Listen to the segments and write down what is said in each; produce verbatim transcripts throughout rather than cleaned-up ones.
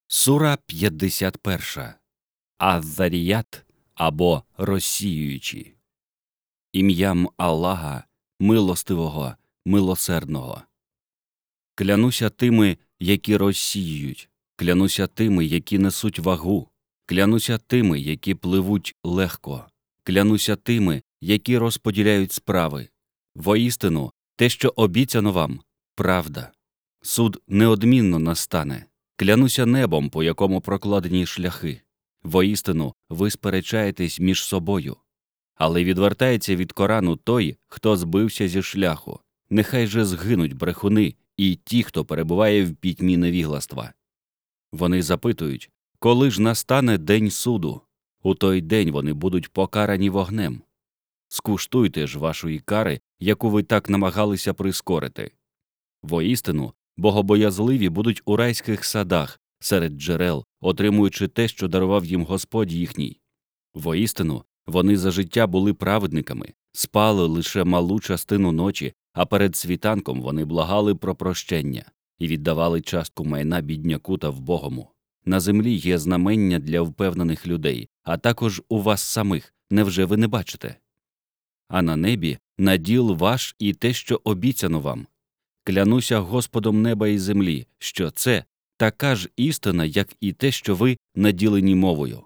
Сура п'ятдесят перша. Азаріят або розсіюючі. Ім'ям Аллаха, милостивого, милосердного. Клянуся тими, які розсіюють, клянуся тими, які несуть вагу, клянуся тими, які пливуть легко, клянуся тими, які розподіляють справи. Воістину, те, що обіцяно вам – правда. Суд неодмінно настане. Клянуся небом, по якому прокладені шляхи. Воістину, ви сперечаєтесь між собою. Але відвертається від Корану той, хто збився зі шляху. Нехай же згинуть брехуни і ті, хто перебуває в пітьмі невігластва. Вони запитують, коли ж настане день суду? У той день вони будуть покарані вогнем. Скуштуйте ж вашої кари, яку ви так намагалися прискорити. Воістину, богобоязливі будуть у райських садах, серед джерел, отримуючи те, що дарував їм Господь їхній. Воістину, вони за життя були праведниками, спали лише малу частину ночі, а перед світанком вони благали про прощення і віддавали частку майна бідняку та вбогому. На землі є знамення для впевнених людей, а також у вас самих, невже ви не бачите? А на небі наділ ваш і те, що обіцяно вам. Клянуся Господом неба і землі, що це така ж істина, як і те, що ви наділені мовою.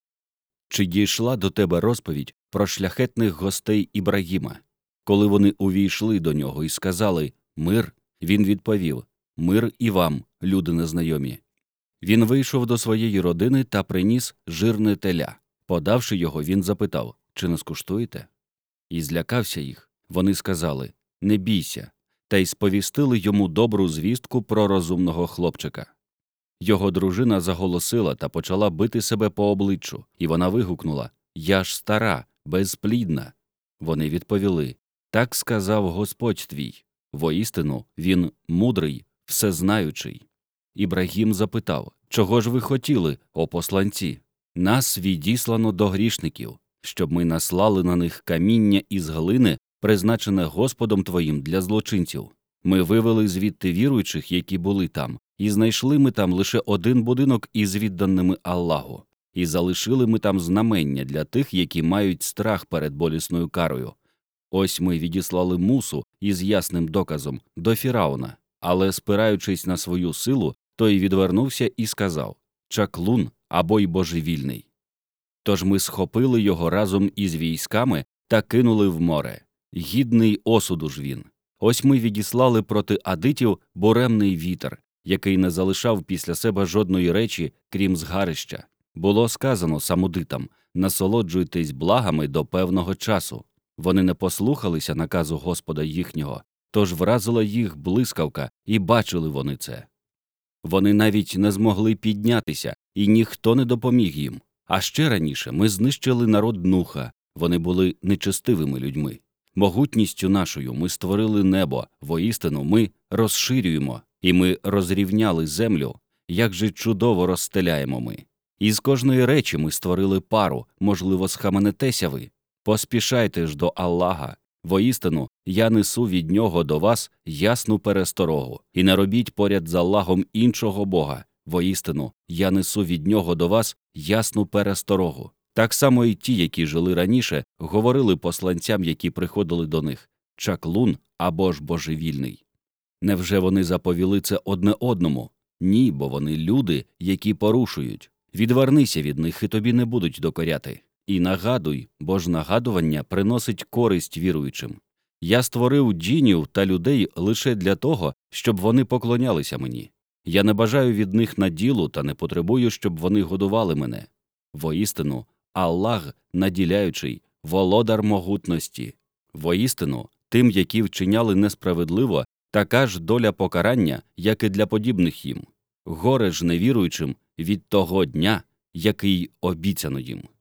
Чи дійшла до тебе розповідь про шляхетних гостей Ібрагіма? Коли вони увійшли до нього і сказали «Мир», він відповів «Мир і вам, люди незнайомі». Він вийшов до своєї родини та приніс жирне теля. Подавши його, він запитав «Чи не скуштуєте?» І злякався їх. Вони сказали «Не бійся», та й сповістили йому добру звістку про розумного хлопчика. Його дружина заголосила та почала бити себе по обличчю, і вона вигукнула «Я ж стара, безплідна». Вони відповіли «Так сказав Господь твій, воістину він мудрий, всезнаючий». Ібрагім запитав «Чого ж ви хотіли, о посланці? Нас відіслано до грішників, щоб ми наслали на них каміння із глини, призначене Господом твоїм для злочинців. Ми вивели звідти віруючих, які були там, і знайшли ми там лише один будинок із відданими Аллаху, і залишили ми там знамення для тих, які мають страх перед болісною карою. Ось ми відіслали Мусу із ясним доказом до Фірауна, але, спираючись на свою силу, той відвернувся і сказав «Чаклун або й божевільний». Тож ми схопили його разом із військами та кинули в море. Гідний осуду ж він. Ось ми відіслали проти адитів буремний вітер, який не залишав після себе жодної речі, крім згарища. Було сказано самудитам «Насолоджуйтесь благами до певного часу». Вони не послухалися наказу Господа їхнього, тож вразила їх блискавка, і бачили вони це. Вони навіть не змогли піднятися, і ніхто не допоміг їм. А ще раніше ми знищили народ Нуха, вони були нечестивими людьми. Могутністю нашою ми створили небо, воістину ми розширюємо, і ми розрівняли землю, як же чудово розстеляємо ми. Із кожної речі ми створили пару, можливо, схаменетеся ви. Поспішайте ж до Аллаха, воістину я несу від нього до вас ясну пересторогу, і не робіть поряд з Аллахом іншого Бога, воістину я несу від нього до вас ясну пересторогу. Так само і ті, які жили раніше, говорили посланцям, які приходили до них «Чаклун або ж божевільний». Невже вони заповіли це одне одному? Ні, бо вони люди, які порушують. Відвернися від них, і тобі не будуть докоряти. І нагадуй, бо ж нагадування приносить користь віруючим. Я створив джинів та людей лише для того, щоб вони поклонялися мені. Я не бажаю від них наділу та не потребую, щоб вони годували мене. Воістину, Аллах наділяючий, володар могутності. Воістину, тим, які вчиняли несправедливо, така ж доля покарання, як і для подібних їм. Горе ж невіруючим від того дня, який обіцяно їм.